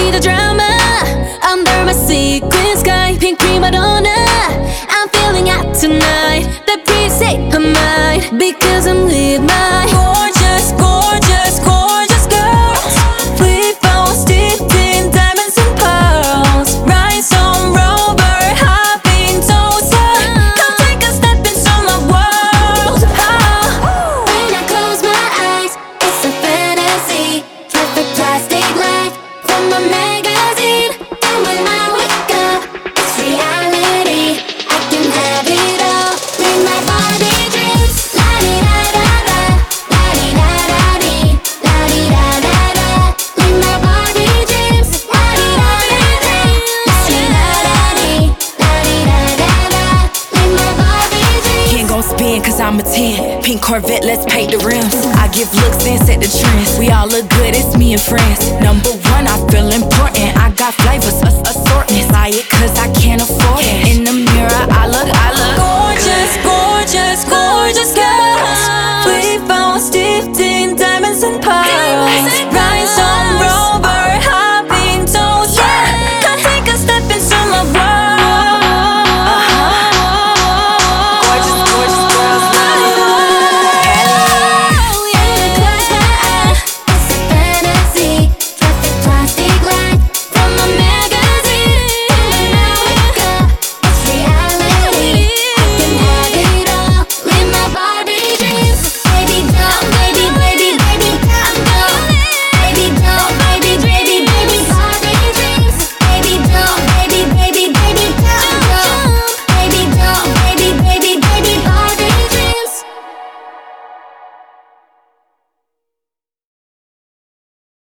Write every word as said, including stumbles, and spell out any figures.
need a drama under my sequin sky. Pink prima donna, I'm feeling hot tonight. The pretty state of mind, because I'm with my gorgeous, gorgeous, gorgeous girls. Flip phones dipped in diamonds and pearls. Rhinestone rover, hopping toaster. Come take a step into my world. Oh. When I close my eyes, it's a fantasy. Perfect plastic life from a magazine. And when I wake up, it's reality. I can have it all with my body dreams. La di da da da, la di da da dee, la di da da da. With my body dreams, la di da da da, la di da da dee, la di da da da. With my body dreams. Ain't gon' spin cause I'm a ten. Pink Corvette, let's paint the rims. I give looks and set the trends. We all look good, it's me and friends. Number one